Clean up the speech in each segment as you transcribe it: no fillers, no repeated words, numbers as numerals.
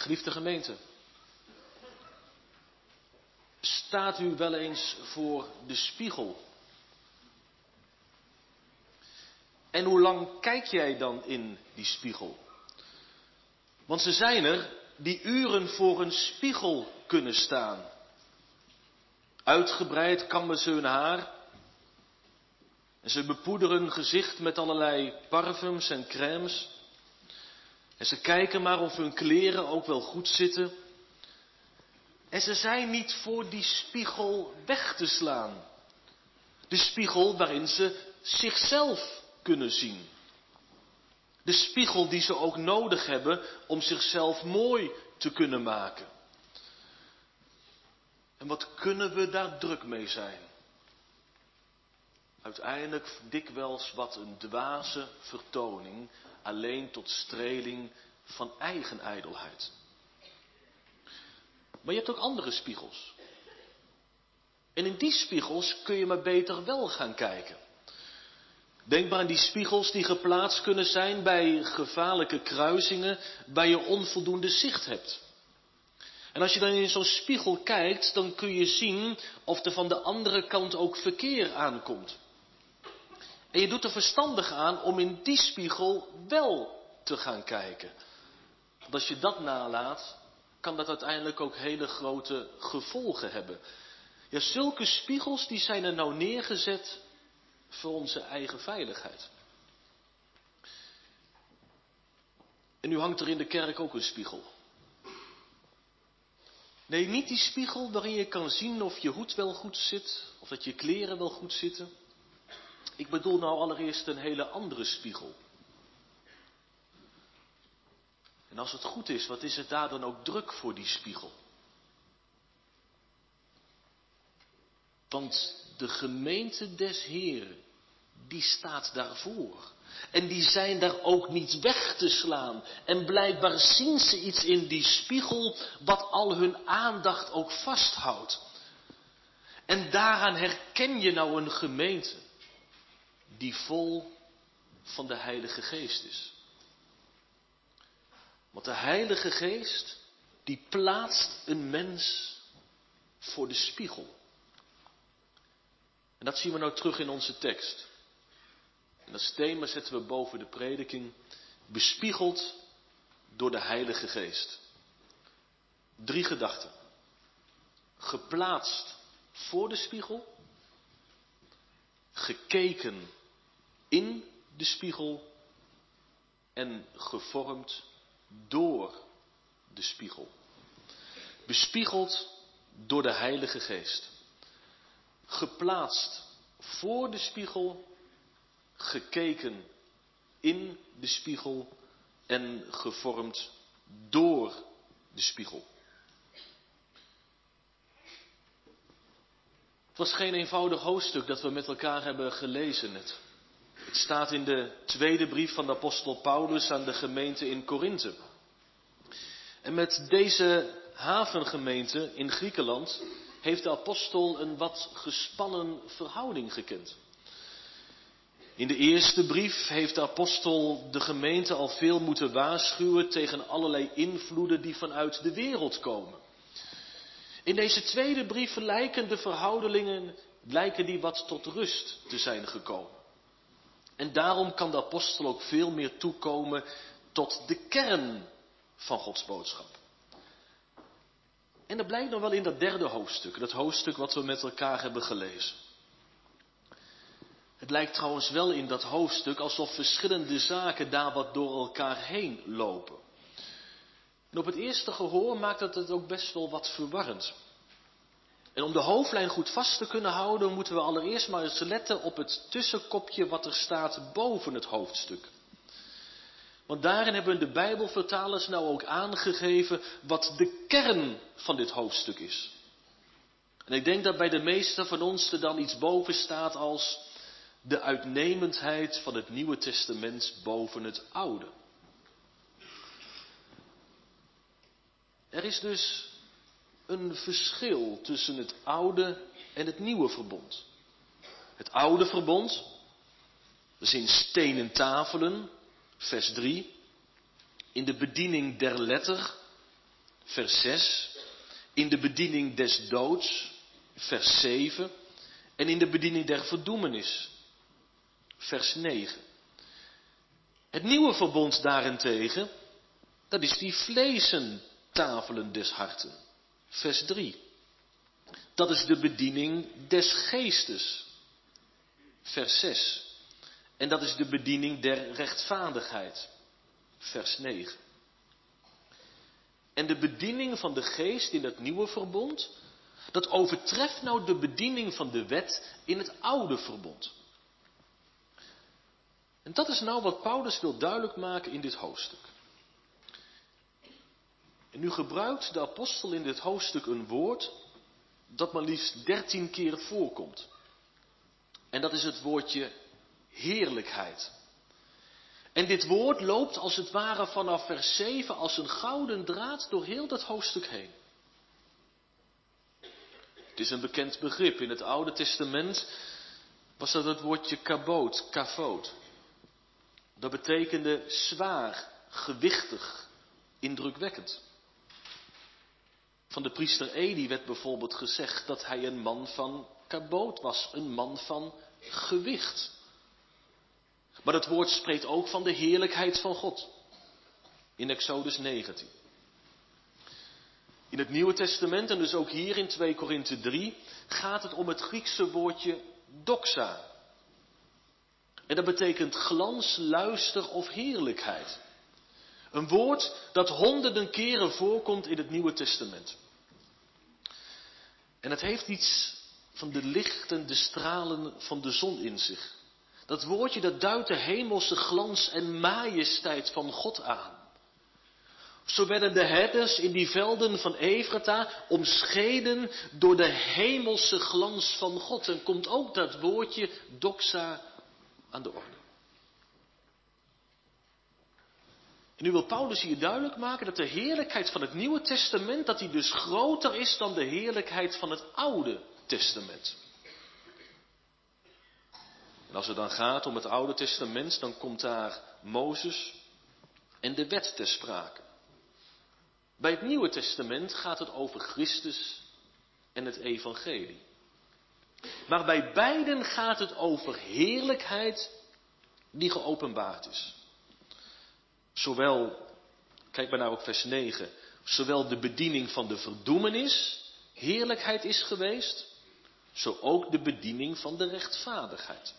Geliefde gemeente, staat u wel eens voor de spiegel? En hoe lang kijk jij dan in die spiegel? Want ze zijn er die uren voor een spiegel kunnen staan. Uitgebreid kammen ze hun haar. En ze bepoederen hun gezicht met allerlei parfums en crèmes. En ze kijken maar of hun kleren ook wel goed zitten. En ze zijn niet voor die spiegel weg te slaan. De spiegel waarin ze zichzelf kunnen zien. De spiegel die ze ook nodig hebben om zichzelf mooi te kunnen maken. En wat kunnen we daar druk mee zijn? Uiteindelijk dikwijls wat een dwaze vertoning, alleen tot streling van eigen ijdelheid. Maar je hebt ook andere spiegels. En in die spiegels kun je maar beter wel gaan kijken. Denk maar aan die spiegels die geplaatst kunnen zijn bij gevaarlijke kruisingen waar je onvoldoende zicht hebt. En als je dan in zo'n spiegel kijkt, dan kun je zien of er van de andere kant ook verkeer aankomt. En je doet er verstandig aan om in die spiegel wel te gaan kijken. Want als je dat nalaat, kan dat uiteindelijk ook hele grote gevolgen hebben. Ja, zulke spiegels die zijn er nou neergezet voor onze eigen veiligheid. En nu hangt er in de kerk ook een spiegel. Nee, niet die spiegel waarin je kan zien of je hoed wel goed zit, of dat je kleren wel goed zitten. Ik bedoel nou allereerst een hele andere spiegel. En als het goed is, wat is het daar dan ook druk voor die spiegel? Want de gemeente des Heren, die staat daarvoor. En die zijn daar ook niet weg te slaan. En blijkbaar zien ze iets in die spiegel wat al hun aandacht ook vasthoudt. En daaraan herken je nou een gemeente die vol van de Heilige Geest is. Want de Heilige Geest, die plaatst een mens voor de spiegel. En dat zien we nou terug in onze tekst. En dat thema zetten we boven de prediking. Bespiegeld door de Heilige Geest. 3 gedachten. Geplaatst voor de spiegel. Gekeken in de spiegel. En gevormd door de spiegel. Bespiegeld door de Heilige Geest. Geplaatst voor de spiegel. Gekeken in de spiegel en gevormd door de spiegel. Het was geen eenvoudig hoofdstuk dat we met elkaar hebben gelezen net. Het staat in de tweede brief van de apostel Paulus aan de gemeente in Korinthe. En met deze havengemeente in Griekenland heeft de apostel een wat gespannen verhouding gekend. In de eerste brief heeft de apostel de gemeente al veel moeten waarschuwen tegen allerlei invloeden die vanuit de wereld komen. In deze tweede brief lijken de verhoudingen wat tot rust te zijn gekomen. En daarom kan de apostel ook veel meer toekomen tot de kern van Gods boodschap. En dat blijkt nog wel in dat derde hoofdstuk, dat hoofdstuk wat we met elkaar hebben gelezen. Het lijkt trouwens wel in dat hoofdstuk alsof verschillende zaken daar wat door elkaar heen lopen. En op het eerste gehoor maakt het ook best wel wat verwarrend. En om de hoofdlijn goed vast te kunnen houden, moeten we allereerst maar eens letten op het tussenkopje wat er staat boven het hoofdstuk. Want daarin hebben de Bijbelvertalers nou ook aangegeven wat de kern van dit hoofdstuk is. En ik denk dat bij de meesten van ons er dan iets boven staat als de uitnemendheid van het Nieuwe Testament boven het Oude. Er is dus een verschil tussen het Oude en het Nieuwe Verbond. Het Oude Verbond, dat is in stenen tafelen, vers 3, in de bediening der letter, vers 6, in de bediening des doods, vers 7, en in de bediening der verdoemenis, vers 9. Het nieuwe verbond daarentegen, dat is die vleesentafelen des harten, vers 3. Dat is de bediening des geestes, vers 6. En dat is de bediening der rechtvaardigheid, vers 9. En de bediening van de geest in het nieuwe verbond, dat overtreft nou de bediening van de wet in het oude verbond. En dat is nou wat Paulus wil duidelijk maken in dit hoofdstuk. En nu gebruikt de apostel in dit hoofdstuk een woord dat maar liefst 13 keer voorkomt. En dat is het woordje heerlijkheid. En dit woord loopt als het ware vanaf vers 7 als een gouden draad door heel dat hoofdstuk heen. Het is een bekend begrip. In het Oude Testament was dat het woordje kaboot, kavod. Dat betekende zwaar, gewichtig, indrukwekkend. Van de priester Eli werd bijvoorbeeld gezegd dat hij een man van kaboot was, een man van gewicht. Maar het woord spreekt ook van de heerlijkheid van God. In Exodus 19. In het Nieuwe Testament, en dus ook hier in 2 Korinthe 3, gaat het om het Griekse woordje doxa. En dat betekent glans, luister of heerlijkheid. Een woord dat honderden keren voorkomt in het Nieuwe Testament. En het heeft iets van de lichten, de stralen van de zon in zich. Dat woordje dat duidt de hemelse glans en majesteit van God aan. Zo werden de herders in die velden van Efrata omschenen door de hemelse glans van God. En komt ook dat woordje doxa aan de orde. En nu wil Paulus hier duidelijk maken dat de heerlijkheid van het Nieuwe Testament, dat die dus groter is dan de heerlijkheid van het Oude Testament. En als het dan gaat om het Oude Testament, dan komt daar Mozes en de wet ter sprake. Bij het Nieuwe Testament gaat het over Christus en het evangelie. Maar bij beiden gaat het over heerlijkheid die geopenbaard is. Zowel, kijk maar naar op vers 9, zowel de bediening van de verdoemenis heerlijkheid is geweest, zo ook de bediening van de rechtvaardigheid.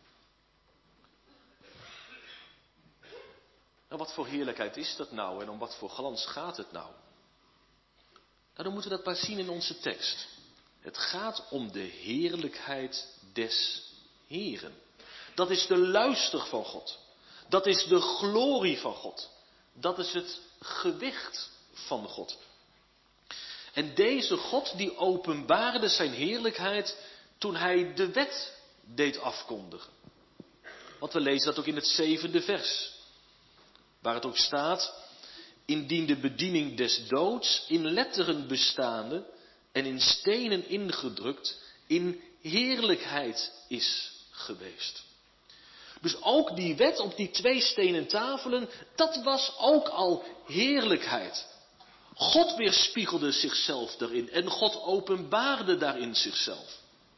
Nou, wat voor heerlijkheid is dat nou en om wat voor glans gaat het nou? Nou, dan moeten we dat maar zien in onze tekst. Het gaat om de heerlijkheid des Heren. Dat is de luister van God. Dat is de glorie van God. Dat is het gewicht van God. En deze God die openbaarde zijn heerlijkheid toen hij de wet deed afkondigen. Want we lezen dat ook in het 7e vers. Waar het ook staat, indien de bediening des doods in letteren bestaande en in stenen ingedrukt in heerlijkheid is geweest. Dus ook die wet op die 2 stenen tafelen, dat was ook al heerlijkheid. God weerspiegelde zichzelf daarin en God openbaarde daarin zichzelf.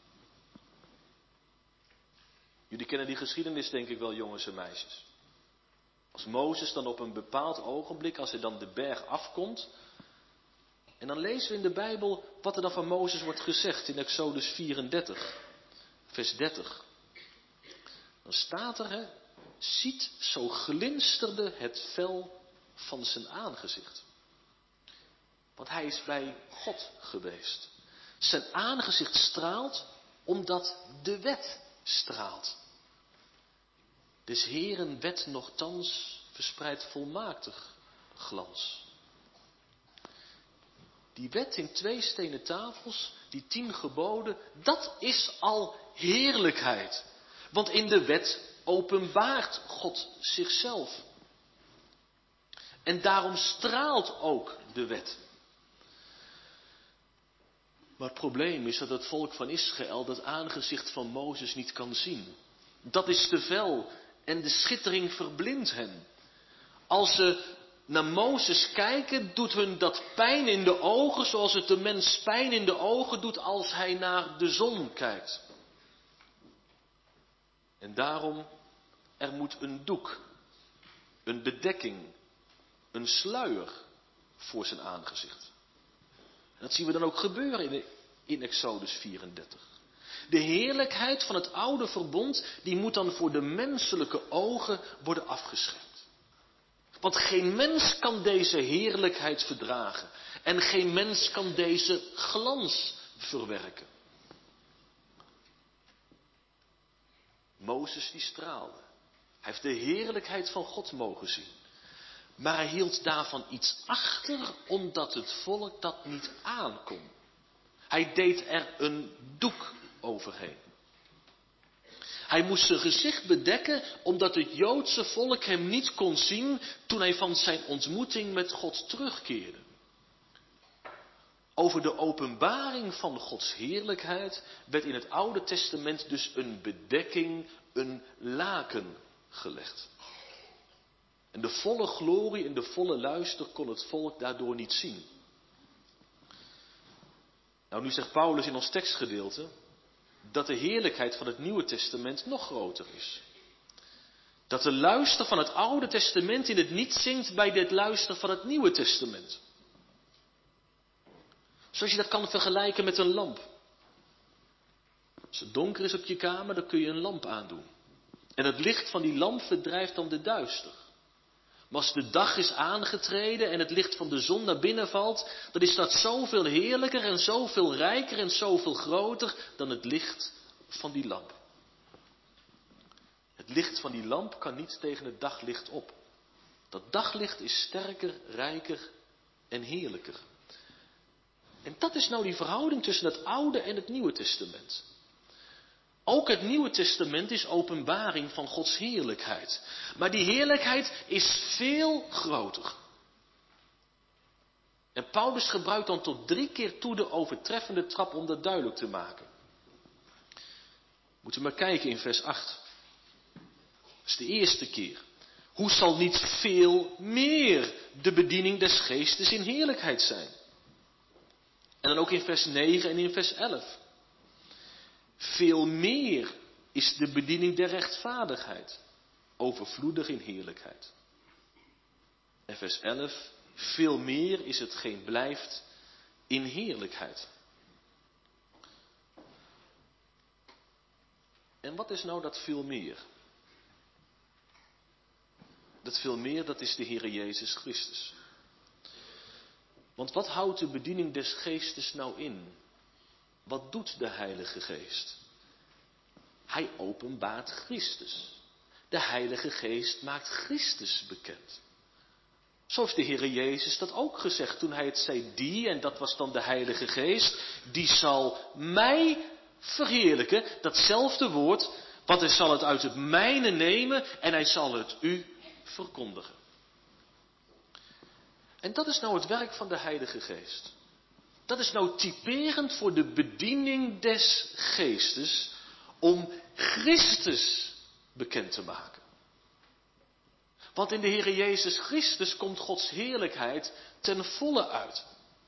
Jullie kennen die geschiedenis denk ik wel, jongens en meisjes. Als Mozes dan op een bepaald ogenblik, als hij dan de berg afkomt, en dan lezen we in de Bijbel wat er dan van Mozes wordt gezegd in Exodus 34, vers 30. Dan staat er, ziet, zo glinsterde het vel van zijn aangezicht. Want hij is bij God geweest. Zijn aangezicht straalt, omdat de wet straalt. Des Heeren wet nochtans verspreidt volmaaktig glans. Die wet in 2 stenen tafels, die 10 geboden, dat is al heerlijkheid. Want in de wet openbaart God zichzelf. En daarom straalt ook de wet. Maar het probleem is dat het volk van Israël dat aangezicht van Mozes niet kan zien. Dat is te fel en de schittering verblindt hen. Als ze naar Mozes kijken, doet hun dat pijn in de ogen, zoals het de mens pijn in de ogen doet als hij naar de zon kijkt. En daarom, er moet een doek, een bedekking, een sluier voor zijn aangezicht. En dat zien we dan ook gebeuren in Exodus 34. De heerlijkheid van het oude verbond, die moet dan voor de menselijke ogen worden afgeschermd. Want geen mens kan deze heerlijkheid verdragen. En geen mens kan deze glans verwerken. Mozes die straalde. Hij heeft de heerlijkheid van God mogen zien. Maar hij hield daarvan iets achter, omdat het volk dat niet aankon. Hij deed er een doek overheen. Hij moest zijn gezicht bedekken, omdat het Joodse volk hem niet kon zien toen hij van zijn ontmoeting met God terugkeerde. Over de openbaring van Gods heerlijkheid werd in het Oude Testament dus een bedekking, een laken gelegd. En de volle glorie en de volle luister kon het volk daardoor niet zien. Nou, nu zegt Paulus in ons tekstgedeelte dat de heerlijkheid van het Nieuwe Testament nog groter is. Dat de luister van het Oude Testament in het niet zinkt bij dit luister van het Nieuwe Testament. Zoals je dat kan vergelijken met een lamp. Als het donker is op je kamer, dan kun je een lamp aandoen. En het licht van die lamp verdrijft dan de duister. Maar als de dag is aangetreden en het licht van de zon naar binnen valt, dan is dat zoveel heerlijker en zoveel rijker en zoveel groter dan het licht van die lamp. Het licht van die lamp kan niet tegen het daglicht op. Dat daglicht is sterker, rijker en heerlijker. En dat is nou die verhouding tussen het Oude en het Nieuwe Testament. Ook het Nieuwe Testament is openbaring van Gods heerlijkheid. Maar die heerlijkheid is veel groter. En Paulus gebruikt dan tot 3 keer toe de overtreffende trap om dat duidelijk te maken. Moeten we maar kijken in vers 8. Dat is de eerste keer. Hoe zal niet veel meer de bediening des geestes in heerlijkheid zijn? En dan ook in vers 9 en in vers 11. Veel meer is de bediening der rechtvaardigheid, overvloedig in heerlijkheid. En vers 11, veel meer is hetgeen blijft in heerlijkheid. En wat is nou dat veel meer? Dat veel meer, dat is de Heere Jezus Christus. Want wat houdt de bediening des geestes nou in? Wat doet de Heilige Geest? Hij openbaart Christus. De Heilige Geest maakt Christus bekend. Zo heeft de Heere Jezus dat ook gezegd toen hij het zei, die, en dat was dan de Heilige Geest, die zal mij verheerlijken, datzelfde woord, want hij zal het uit het mijne nemen en hij zal het u verkondigen. En dat is nou het werk van de Heilige Geest. Dat is nou typerend voor de bediening des Geestes om Christus bekend te maken. Want in de Heere Jezus Christus komt Gods heerlijkheid ten volle uit.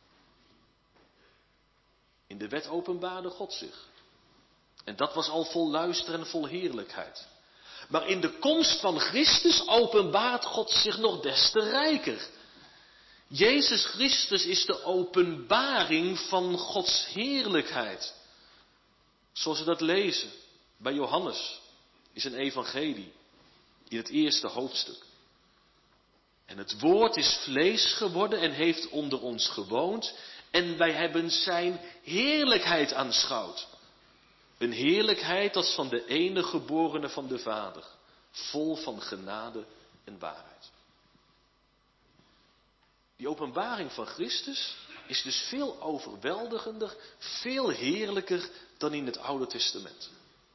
In de wet openbaarde God zich. En dat was al vol luister en vol heerlijkheid. Maar in de komst van Christus openbaart God zich nog des te rijker. Jezus Christus is de openbaring van Gods heerlijkheid. Zoals we dat lezen bij Johannes, is een evangelie, in het eerste hoofdstuk. En het woord is vlees geworden en heeft onder ons gewoond. En wij hebben zijn heerlijkheid aanschouwd. Een heerlijkheid als van de enige geborene van de Vader. Vol van genade en waarheid. Die openbaring van Christus is dus veel overweldigender, veel heerlijker dan in het Oude Testament.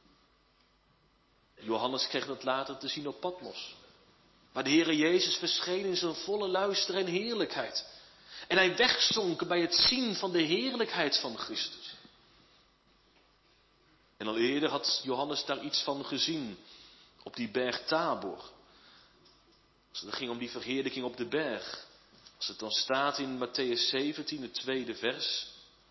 Johannes kreeg dat later te zien op Patmos. Waar de Heere Jezus verscheen in zijn volle luister en heerlijkheid. En hij wegzonk bij het zien van de heerlijkheid van Christus. En al eerder had Johannes daar iets van gezien op die berg Tabor. Als het ging om die verheerlijking op de berg. Als het dan staat in Mattheüs 17, het 2e vers.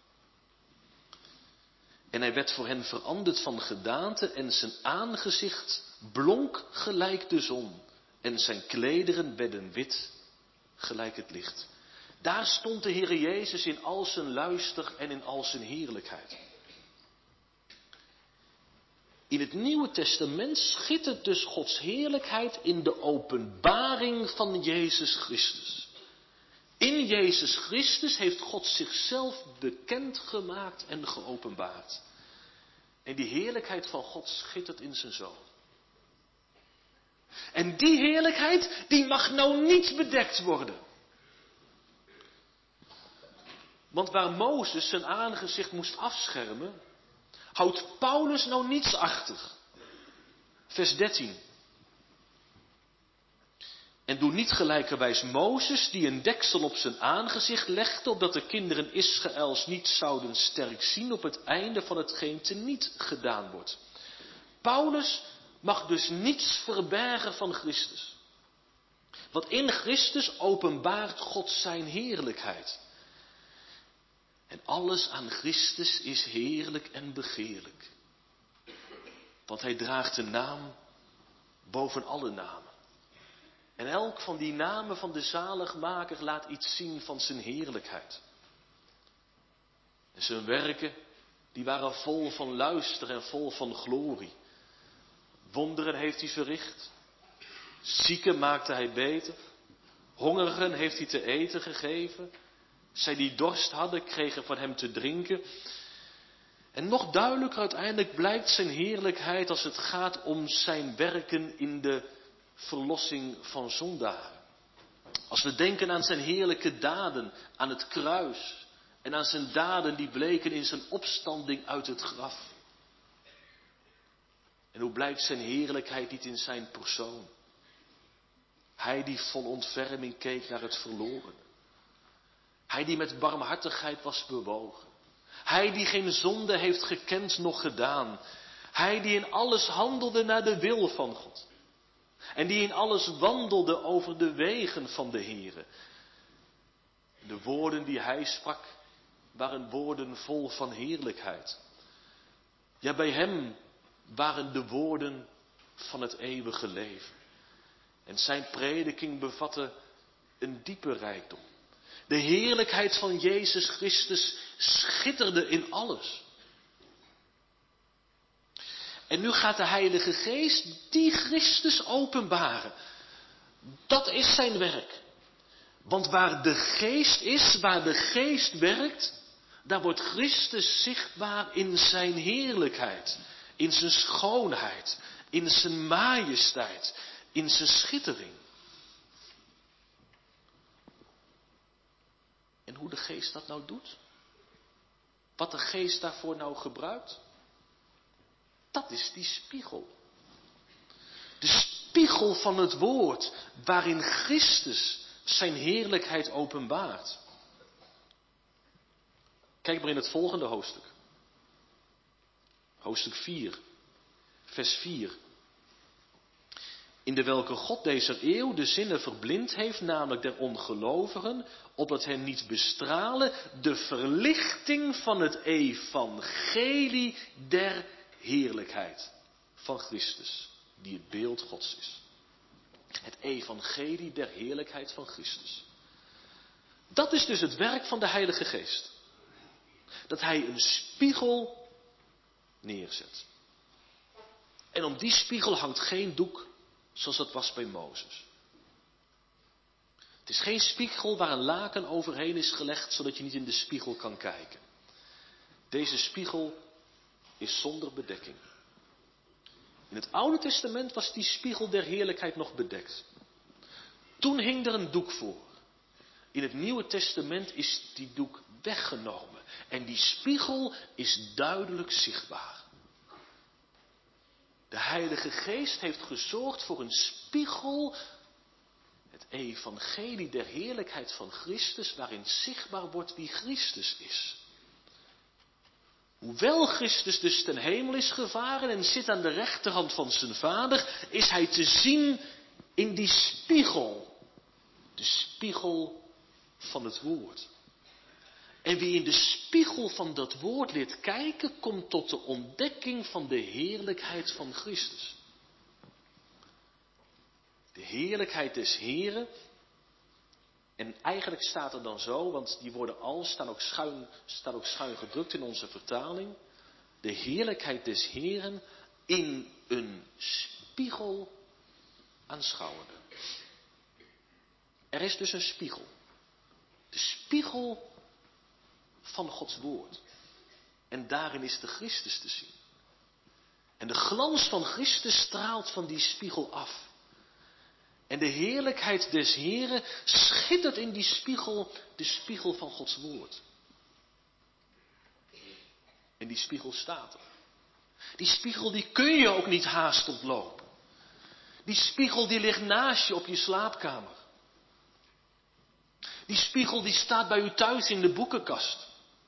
En hij werd voor hen veranderd van gedaante en zijn aangezicht blonk gelijk de zon. En zijn klederen werden wit gelijk het licht. Daar stond de Heere Jezus in al zijn luister en in al zijn heerlijkheid. In het Nieuwe Testament schittert dus Gods heerlijkheid in de openbaring van Jezus Christus. In Jezus Christus heeft God zichzelf bekendgemaakt en geopenbaard. En die heerlijkheid van God schittert in zijn Zoon. En die heerlijkheid, die mag nou niet bedekt worden. Want waar Mozes zijn aangezicht moest afschermen, houdt Paulus nou niets achter. Vers 13. En doe niet gelijkerwijs Mozes, die een deksel op zijn aangezicht legde, opdat de kinderen Israëls niet zouden sterk zien op het einde van hetgeen teniet gedaan wordt. Paulus mag dus niets verbergen van Christus. Want in Christus openbaart God zijn heerlijkheid. En alles aan Christus is heerlijk en begeerlijk. Want hij draagt de naam boven alle namen. En elk van die namen van de zaligmaker laat iets zien van zijn heerlijkheid. En zijn werken, die waren vol van luister en vol van glorie. Wonderen heeft hij verricht. Zieken maakte hij beter. Hongerigen heeft hij te eten gegeven. Zij die dorst hadden, kregen van hem te drinken. En nog duidelijker uiteindelijk blijkt zijn heerlijkheid als het gaat om zijn werken in de verlossing van zondaren. Als we denken aan zijn heerlijke daden aan het kruis en aan zijn daden die bleken in zijn opstanding uit het graf. En hoe blijkt zijn heerlijkheid niet in zijn persoon? Hij die vol ontferming keek naar het verloren. Hij die met barmhartigheid was bewogen. Hij die geen zonde heeft gekend noch gedaan. Hij die in alles handelde naar de wil van God. En die in alles wandelde over de wegen van de Heere. De woorden die hij sprak waren woorden vol van heerlijkheid. Ja, bij hem waren de woorden van het eeuwige leven. En zijn prediking bevatte een diepe rijkdom. De heerlijkheid van Jezus Christus schitterde in alles. En nu gaat de Heilige Geest die Christus openbaren. Dat is zijn werk. Want waar de Geest is, waar de Geest werkt, daar wordt Christus zichtbaar in zijn heerlijkheid, in zijn schoonheid, in zijn majesteit, in zijn schittering. En hoe de Geest dat nou doet, wat de Geest daarvoor nou gebruikt, dat is die spiegel. De spiegel van het woord waarin Christus zijn heerlijkheid openbaart. Kijk maar in het volgende hoofdstuk. Hoofdstuk 4, vers 4. In de welke God deze eeuw de zinnen verblind heeft, namelijk der ongelovigen, opdat hen niet bestralen de verlichting van het evangelie der heerlijkheid van Christus, die het beeld Gods is. Het evangelie der heerlijkheid van Christus. Dat is dus het werk van de Heilige Geest. Dat hij een spiegel neerzet. En om die spiegel hangt geen doek zoals dat was bij Mozes. Het is geen spiegel waar een laken overheen is gelegd zodat je niet in de spiegel kan kijken. Deze spiegel is zonder bedekking. In het Oude Testament was die spiegel der heerlijkheid nog bedekt. Toen hing er een doek voor. In het Nieuwe Testament is die doek weggenomen. En die spiegel is duidelijk zichtbaar. De Heilige Geest heeft gezorgd voor een spiegel, het evangelie der heerlijkheid van Christus, waarin zichtbaar wordt wie Christus is. Hoewel Christus dus ten hemel is gevaren en zit aan de rechterhand van zijn Vader, is hij te zien In die spiegel. De spiegel van het woord. En wie in de spiegel van dat woord leert kijken, komt tot de ontdekking van de heerlijkheid van Christus. De heerlijkheid des Heren. En eigenlijk staat er dan zo, want die woorden staan ook schuin gedrukt in onze vertaling. De heerlijkheid des Heren in een spiegel aanschouwende. Er is dus een spiegel. De spiegel van Gods woord. En daarin is de Christus te zien. En de glans van Christus straalt van die spiegel af. En de heerlijkheid des Heren schittert in die spiegel, de spiegel van Gods woord. En die spiegel staat er. Die spiegel die kun je ook niet haast ontlopen. Die spiegel die ligt naast je op je slaapkamer. Die spiegel die staat bij u thuis in de boekenkast.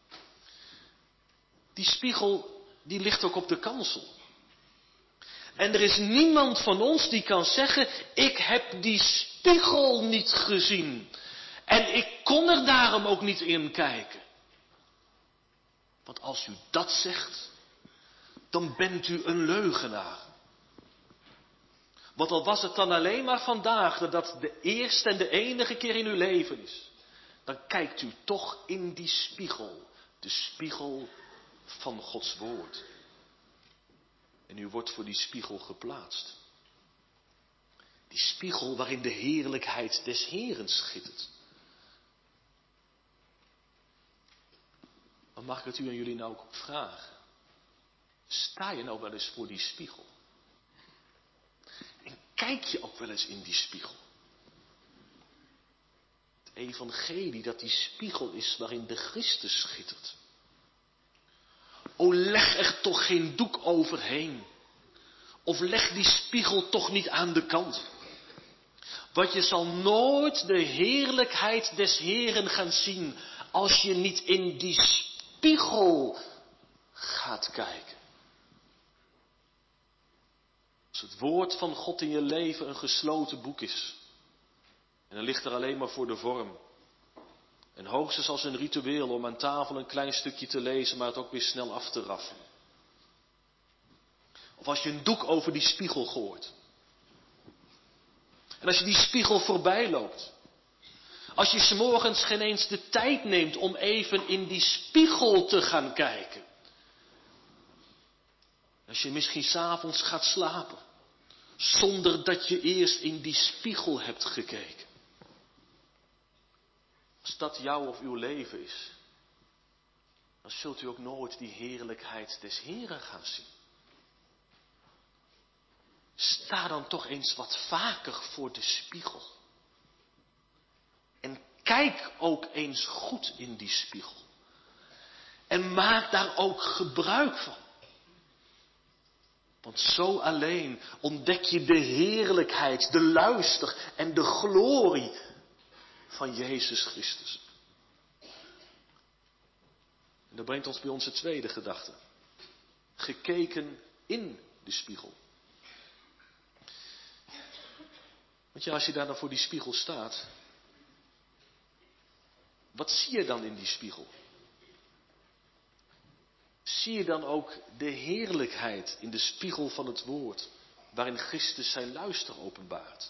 Die spiegel die ligt ook op de kansel. En er is niemand van ons die kan zeggen, ik heb die spiegel niet gezien. En ik kon er daarom ook niet in kijken. Want als u dat zegt, dan bent u een leugenaar. Want al was het dan alleen maar vandaag dat dat de eerste en de enige keer in uw leven is. Dan kijkt u toch in die spiegel. De spiegel van Gods woord. En u wordt voor die spiegel geplaatst. Die spiegel waarin de heerlijkheid des Heren schittert. Maar mag ik het u en jullie nou ook vragen? Sta je nou wel eens voor die spiegel? En kijk je ook wel eens in die spiegel? Het evangelie dat die spiegel is waarin de Christus schittert. O, leg er toch geen doek overheen. Of leg die spiegel toch niet aan de kant. Want je zal nooit de heerlijkheid des Heren gaan zien als je niet in die spiegel gaat kijken. Als het woord van God in je leven een gesloten boek is. En dan ligt er alleen maar voor de vorm. En hoogstens als een ritueel om aan tafel een klein stukje te lezen, maar het ook weer snel af te raffen. Of als je een doek over die spiegel gooit. En als je die spiegel voorbij loopt. Als je 's morgens geen eens de tijd neemt om even in die spiegel te gaan kijken. Als je misschien 's avonds gaat slapen. Zonder dat je eerst in die spiegel hebt gekeken. Als dat jouw of uw leven is. Dan zult u ook nooit die heerlijkheid des Heren gaan zien. Sta dan toch eens wat vaker voor de spiegel. En kijk ook eens goed in die spiegel. En maak daar ook gebruik van. Want zo alleen ontdek je de heerlijkheid, de luister en de glorie van Jezus Christus. En dat brengt ons bij onze tweede gedachte. Gekeken in de spiegel. Want ja, als je daar dan voor die spiegel staat. Wat zie je dan in die spiegel? Zie je dan ook de heerlijkheid in de spiegel van het woord, waarin Christus zijn luister openbaart?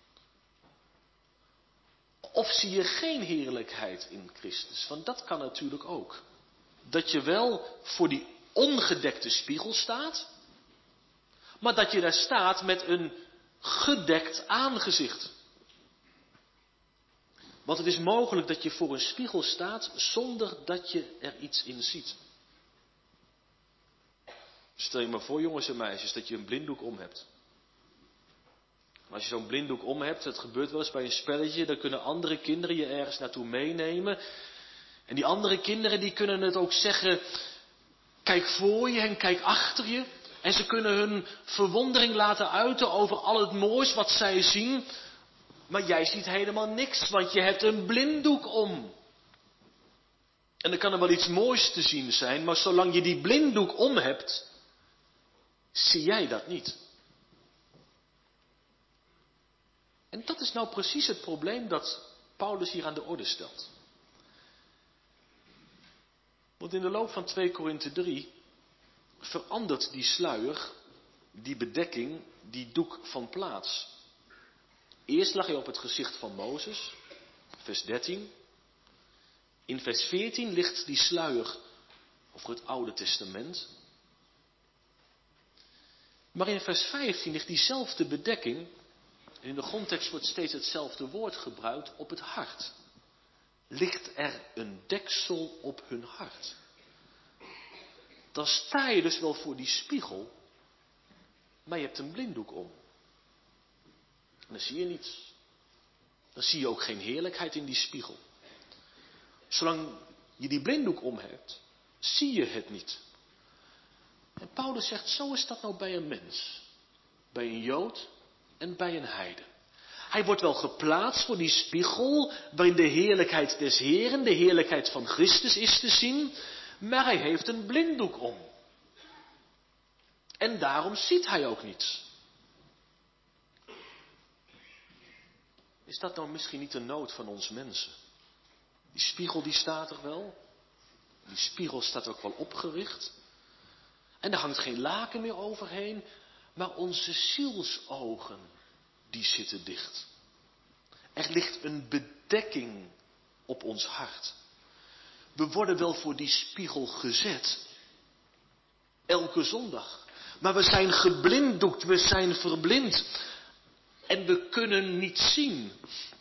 Of zie je geen heerlijkheid in Christus? Want dat kan natuurlijk ook. Dat je wel voor die ongedekte spiegel staat, maar dat je daar staat met een gedekt aangezicht. Want het is mogelijk dat je voor een spiegel staat zonder dat je er iets in ziet. Stel je maar voor, jongens en meisjes, dat je een blinddoek om hebt. Maar als je zo'n blinddoek om hebt, het gebeurt wel eens bij een spelletje, dan kunnen andere kinderen je ergens naartoe meenemen. En die andere kinderen die kunnen het ook zeggen, kijk voor je en kijk achter je. En ze kunnen hun verwondering laten uiten over al het moois wat zij zien. Maar jij ziet helemaal niks, want je hebt een blinddoek om. En er kan er wel iets moois te zien zijn, maar zolang je die blinddoek om hebt, zie jij dat niet. En dat is nou precies het probleem dat Paulus hier aan de orde stelt. Want in de loop van 2 Korinthe 3 verandert die sluier, die bedekking, die doek van plaats. Eerst lag hij op het gezicht van Mozes, vers 13. In vers 14 ligt die sluier over het Oude Testament. Maar in vers 15 ligt diezelfde bedekking, en in de grondtekst wordt steeds hetzelfde woord gebruikt, op het hart. Ligt er een deksel op hun hart? Dan sta je dus wel voor die spiegel, maar je hebt een blinddoek om. En dan zie je niets. Dan zie je ook geen heerlijkheid in die spiegel. Zolang je die blinddoek om hebt, zie je het niet. En Paulus zegt, zo is dat nou bij een mens. Bij een Jood en bij een heiden. Hij wordt wel geplaatst voor die spiegel, waarin de heerlijkheid des Heren, de heerlijkheid van Christus is te zien, maar hij heeft een blinddoek om. En daarom ziet hij ook niets. Is dat nou misschien niet de nood van ons mensen? Die spiegel die staat er wel. Die spiegel staat ook wel opgericht. En er hangt geen laken meer overheen. Maar onze zielsogen, die zitten dicht. Er ligt een bedekking op ons hart. We worden wel voor die spiegel gezet. Elke zondag. Maar we zijn geblinddoekt, we zijn verblind. En we kunnen niet zien.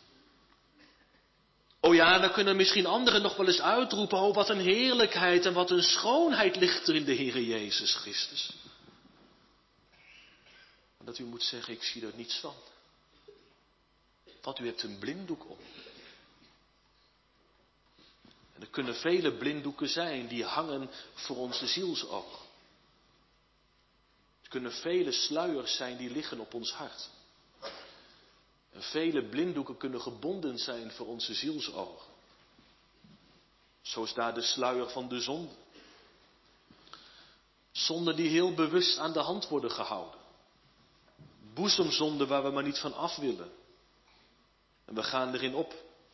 Oh ja, dan kunnen misschien anderen nog wel eens uitroepen, oh wat een heerlijkheid en wat een schoonheid ligt er in de Heere Jezus Christus. Maar dat u moet zeggen, ik zie er niets van. Want u hebt een blinddoek op. En er kunnen vele blinddoeken zijn die hangen voor onze zielsoog. Er kunnen vele sluiers zijn die liggen op ons hart. En vele blinddoeken kunnen gebonden zijn voor onze zielsogen. Zo is daar de sluier van de zonde. Zonden die heel bewust aan de hand worden gehouden. Boezemzonden waar we maar niet van af willen. En we gaan erin op.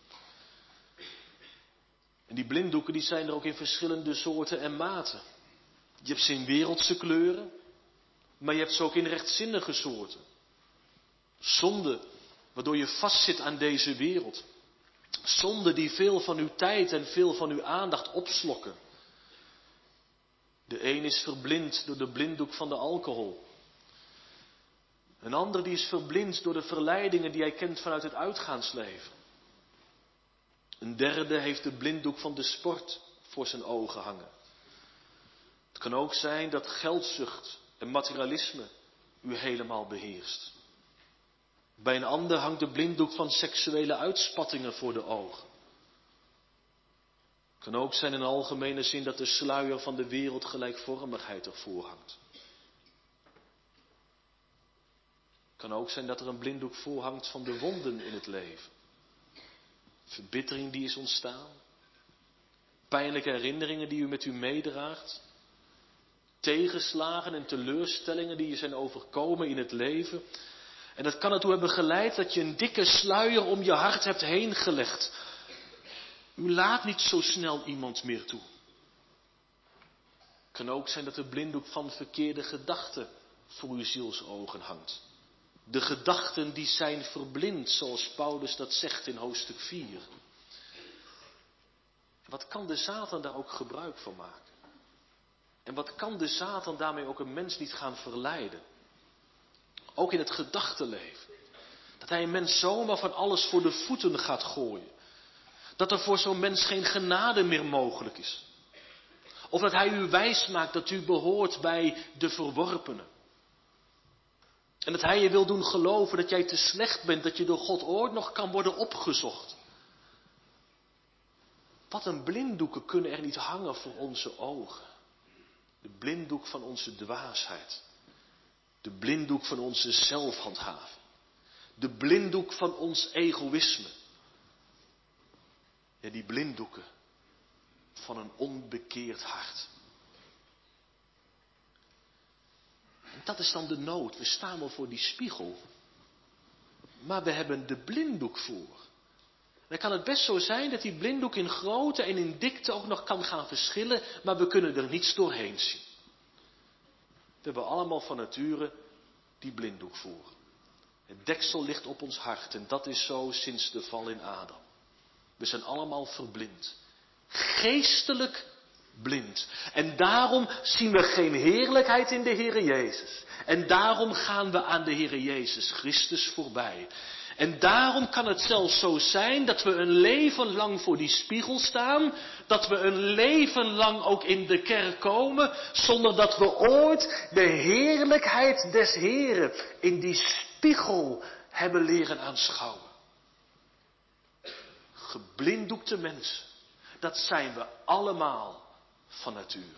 En die blinddoeken die zijn er ook in verschillende soorten en maten. Je hebt ze in wereldse kleuren. Maar je hebt ze ook in rechtzinnige soorten. Zonde, waardoor je vastzit aan deze wereld. Zonde die veel van uw tijd en veel van uw aandacht opslokken. De een is verblind door de blinddoek van de alcohol. Een ander die is verblind door de verleidingen die hij kent vanuit het uitgaansleven. Een derde heeft de blinddoek van de sport voor zijn ogen hangen. Het kan ook zijn dat geldzucht en materialisme u helemaal beheerst. Bij een ander hangt de blinddoek van seksuele uitspattingen voor de ogen. Het kan ook zijn in algemene zin dat de sluier van de wereldgelijkvormigheid ervoor hangt. Het kan ook zijn dat er een blinddoek voorhangt van de wonden in het leven. Verbittering die is ontstaan. Pijnlijke herinneringen die u met u meedraagt. Tegenslagen en teleurstellingen die je zijn overkomen in het leven. En dat kan ertoe hebben geleid dat je een dikke sluier om je hart hebt heen gelegd. U laat niet zo snel iemand meer toe. Het kan ook zijn dat de blinddoek van verkeerde gedachten voor uw zielsogen hangt. De gedachten die zijn verblind, zoals Paulus dat zegt in hoofdstuk 4. Wat kan de Satan daar ook gebruik van maken? En wat kan de Satan daarmee ook een mens niet gaan verleiden? Ook in het gedachtenleven. Dat hij een mens zomaar van alles voor de voeten gaat gooien. Dat er voor zo'n mens geen genade meer mogelijk is. Of dat hij u wijs maakt dat u behoort bij de verworpenen. En dat hij je wil doen geloven dat jij te slecht bent, dat je door God ooit nog kan worden opgezocht. Wat een blinddoeken kunnen er niet hangen voor onze ogen. De blinddoek van onze dwaasheid. De blinddoek van onze zelfhandhaving. De blinddoek van ons egoïsme. Ja, die blinddoeken van een onbekeerd hart. En dat is dan de nood. We staan wel voor die spiegel. Maar we hebben de blinddoek voor. Dan kan het best zo zijn dat die blinddoek in grootte en in dikte ook nog kan gaan verschillen, maar we kunnen er niets doorheen zien. We hebben allemaal van nature die blinddoek voor. Het deksel ligt op ons hart en dat is zo sinds de val in Adam. We zijn allemaal verblind. Geestelijk blind. En daarom zien we geen heerlijkheid in de Heere Jezus. En daarom gaan we aan de Heere Jezus Christus voorbij. En daarom kan het zelfs zo zijn dat we een leven lang voor die spiegel staan. Dat we een leven lang ook in de kerk komen. Zonder dat we ooit de heerlijkheid des Heeren in die spiegel hebben leren aanschouwen. Geblinddoekte mensen. Dat zijn we allemaal van nature.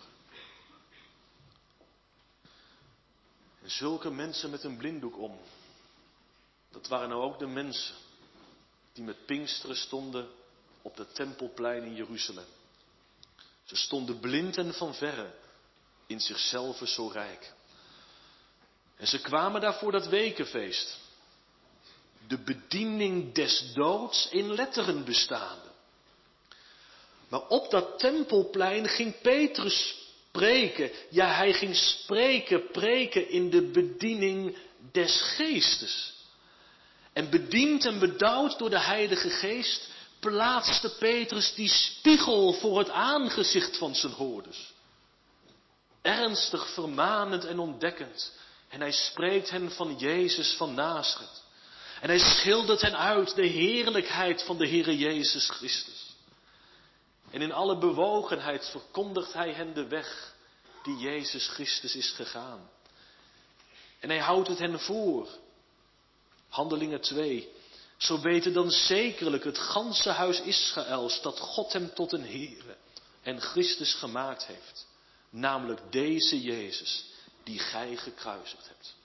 En zulke mensen met een blinddoek om. Dat waren nou ook de mensen die met Pinksteren stonden op het Tempelplein in Jeruzalem. Ze stonden blind en van verre, in zichzelf zo rijk. En ze kwamen daar voor dat wekenfeest. De bediening des doods in letteren bestaande. Maar op dat Tempelplein ging Petrus spreken. Ja, hij ging preken in de bediening des Geestes. En bediend en bedouwd door de Heilige Geest plaatste Petrus die spiegel voor het aangezicht van zijn hoorders. Ernstig, vermanend en ontdekkend. En hij spreekt hen van Jezus van Nazareth. En hij schildert hen uit de heerlijkheid van de Heere Jezus Christus. En in alle bewogenheid verkondigt hij hen de weg die Jezus Christus is gegaan. En hij houdt het hen voor. Handelingen 2. Zo weten dan zekerlijk het ganse huis Israëls dat God hem tot een Heere en Christus gemaakt heeft. Namelijk deze Jezus die gij gekruisigd hebt.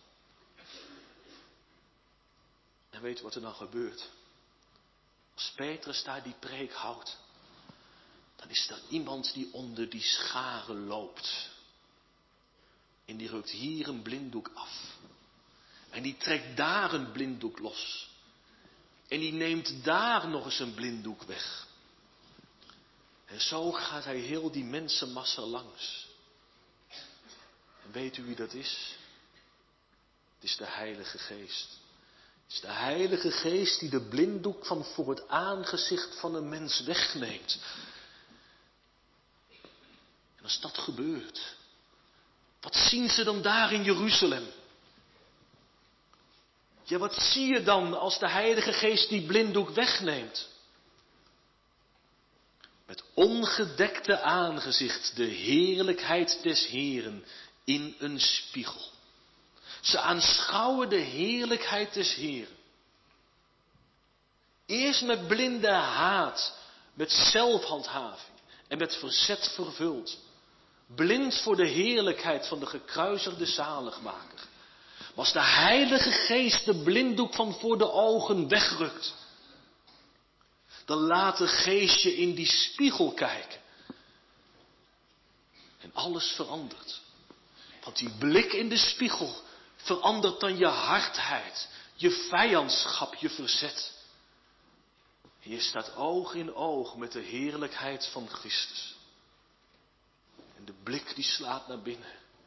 En weet u wat er dan gebeurt? Als Petrus daar die preek houdt, dan is er iemand die onder die scharen loopt. En die rukt hier een blinddoek af. En die trekt daar een blinddoek los. En die neemt daar nog eens een blinddoek weg. En zo gaat hij heel die mensenmassa langs. En weet u wie dat is? Het is de Heilige Geest. Het is de Heilige Geest die de blinddoek van voor het aangezicht van een mens wegneemt. En als dat gebeurt, wat zien ze dan daar in Jeruzalem? Ja, wat zie je dan als de Heilige Geest die blinddoek wegneemt? Met ongedekte aangezicht de heerlijkheid des Heeren in een spiegel. Ze aanschouwen de heerlijkheid des Heeren. Eerst met blinde haat, met zelfhandhaving en met verzet vervuld. Blind voor de heerlijkheid van de gekruisigde zaligmaker. Maar als de Heilige Geest de blinddoek van voor de ogen wegrukt, dan laat de Geest je in die spiegel kijken. En alles verandert. Want die blik in de spiegel verandert dan je hardheid, je vijandschap, je verzet. En je staat oog in oog met de heerlijkheid van Christus. En de blik die slaat naar binnen.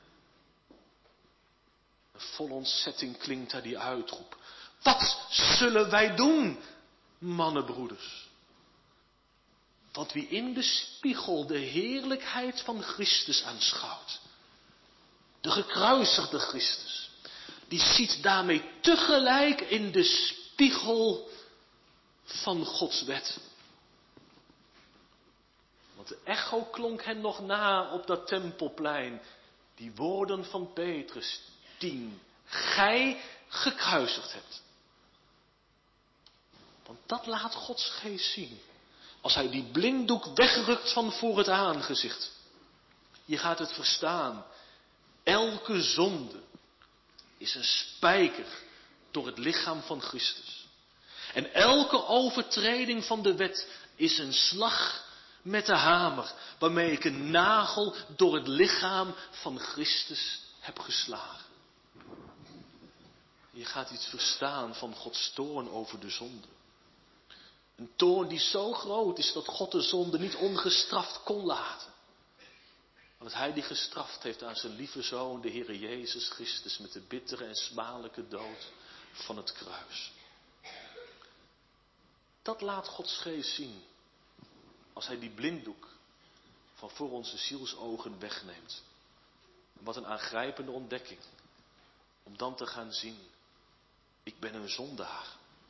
En vol ontzetting klinkt daar die uitroep. Wat zullen wij doen, mannenbroeders? Want wie in de spiegel de heerlijkheid van Christus aanschouwt, de gekruisigde Christus, die ziet daarmee tegelijk in de spiegel van Gods wet. Want de echo klonk hen nog na op dat Tempelplein. Die woorden van Petrus 10. Gij gekruisigd hebt. Want dat laat Gods Geest zien. Als hij die blinddoek wegrukt van voor het aangezicht. Je gaat het verstaan. Elke zonde is een spijker door het lichaam van Christus. En elke overtreding van de wet is een slag met de hamer, waarmee ik een nagel door het lichaam van Christus heb geslagen. Je gaat iets verstaan van Gods toorn over de zonde. Een toorn die zo groot is dat God de zonde niet ongestraft kon laten. Want hij die gestraft heeft aan zijn lieve Zoon, de Heere Jezus Christus, met de bittere en smadelijke dood van het kruis. Dat laat Gods geest zien als hij die blinddoek van voor onze zielsogen wegneemt. En wat een aangrijpende ontdekking. Om dan te gaan zien, ik ben een zondaar.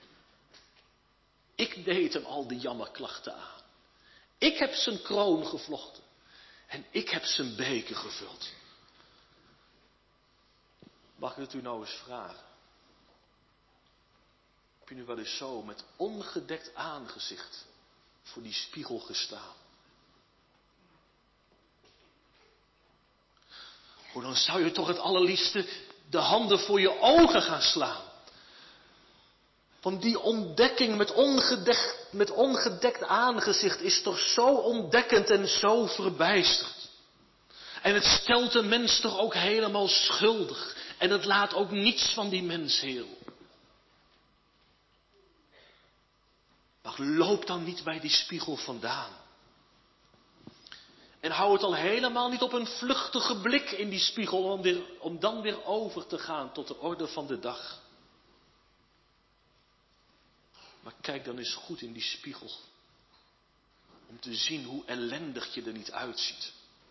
Ik deed hem al die jammerklachten aan. Ik heb zijn kroon gevlochten. En ik heb zijn beker gevuld. Mag ik het u nou eens vragen? Heb je nu wel eens zo met ongedekt aangezicht voor die spiegel gestaan? Oh, dan zou je toch het allerliefste de handen voor je ogen gaan slaan. Want die ontdekking met ongedekt aangezicht is toch zo ontdekkend en zo verbijsterd. En het stelt de mens toch ook helemaal schuldig. En het laat ook niets van die mens heel. Maar loop dan niet bij die spiegel vandaan. En hou het al helemaal niet op een vluchtige blik in die spiegel om dan weer over te gaan tot de orde van de dag. Maar kijk dan eens goed in die spiegel. Om te zien hoe ellendig je er niet uitziet.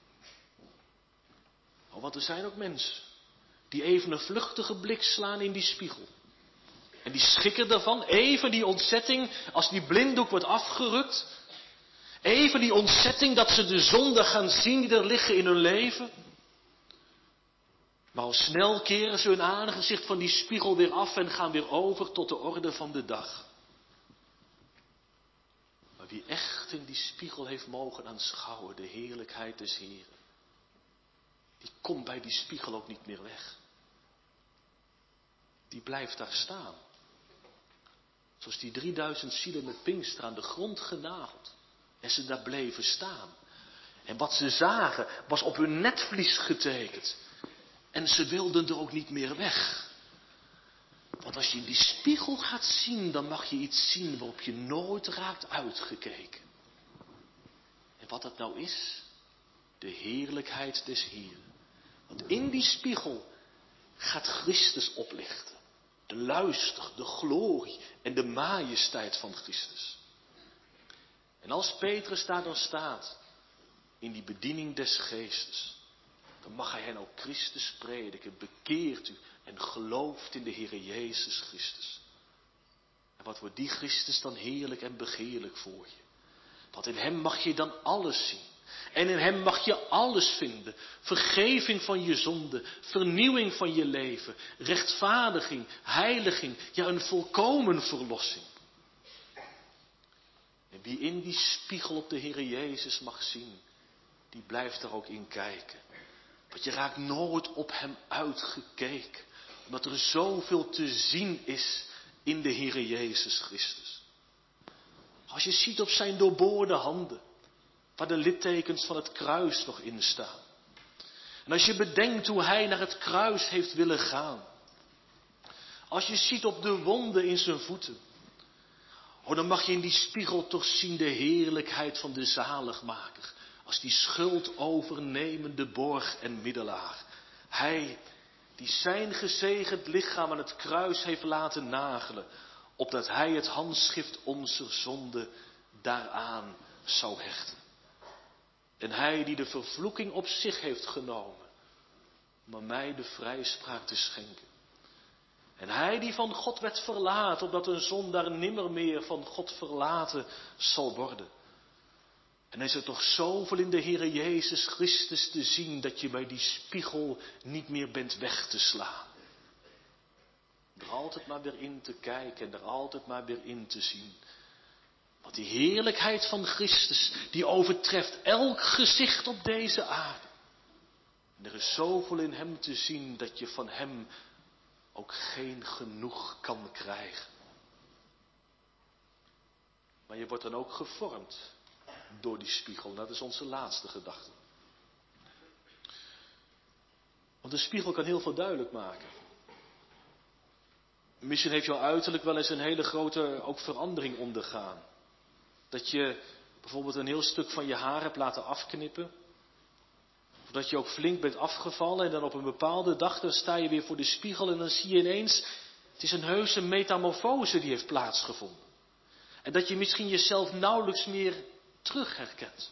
Oh, want er zijn ook mensen die even een vluchtige blik slaan in die spiegel. En die schrikken ervan, even die ontzetting als die blinddoek wordt afgerukt. Even die ontzetting dat ze de zonden gaan zien die er liggen in hun leven. Maar al snel keren ze hun aangezicht van die spiegel weer af en gaan weer over tot de orde van de dag. Maar wie echt in die spiegel heeft mogen aanschouwen de heerlijkheid des Heeren, die komt bij die spiegel ook niet meer weg. Die blijft daar staan. Zoals die 3000 zielen met Pinkster aan de grond genageld. En ze daar bleven staan. En wat ze zagen was op hun netvlies getekend. En ze wilden er ook niet meer weg. Want als je in die spiegel gaat zien, dan mag je iets zien waarop je nooit raakt uitgekeken. En wat dat nou is? De heerlijkheid des Heeren. Want in die spiegel gaat Christus oplichten. De luister, de glorie en de majesteit van Christus. En als Petrus daar dan staat, in die bediening des Geestes, dan mag hij hen ook Christus prediken. Bekeert u en gelooft in de Heere Jezus Christus. En wat wordt die Christus dan heerlijk en begeerlijk voor je. Want in hem mag je dan alles zien. En in hem mag je alles vinden. Vergeving van je zonde, vernieuwing van je leven, rechtvaardiging, heiliging, ja een volkomen verlossing. En wie in die spiegel op de Heere Jezus mag zien, die blijft er ook in kijken. Want je raakt nooit op hem uitgekeken. Omdat er zoveel te zien is in de Heere Jezus Christus. Als je ziet op zijn doorboorde handen, waar de littekens van het kruis nog in staan. En als je bedenkt hoe hij naar het kruis heeft willen gaan. Als je ziet op de wonden in zijn voeten. Oh, dan mag je in die spiegel toch zien de heerlijkheid van de zaligmaker. Als die schuld overnemende borg en middelaar. Hij die zijn gezegend lichaam aan het kruis heeft laten nagelen. Opdat hij het handschrift onze zonde daaraan zou hechten. En hij die de vervloeking op zich heeft genomen. Om aan mij de vrijspraak te schenken. En hij die van God werd verlaten, opdat een zondaar nimmer meer van God verlaten zal worden. En is er toch zoveel in de Heere Jezus Christus te zien, dat je bij die spiegel niet meer bent weg te slaan. Er altijd maar weer in te kijken en er altijd maar weer in te zien. Want die heerlijkheid van Christus, die overtreft elk gezicht op deze aarde. En er is zoveel in hem te zien, dat je van hem ook geen genoeg kan krijgen. Maar je wordt dan ook gevormd door die spiegel. Dat is onze laatste gedachte. Want de spiegel kan heel veel duidelijk maken. Misschien heeft jouw uiterlijk wel eens een hele grote ook verandering ondergaan. Dat je bijvoorbeeld een heel stuk van je haar hebt laten afknippen. Of dat je ook flink bent afgevallen en dan op een bepaalde dag dan sta je weer voor de spiegel en dan zie je ineens, het is een heuse metamorfose die heeft plaatsgevonden. En dat je misschien jezelf nauwelijks meer terug herkent.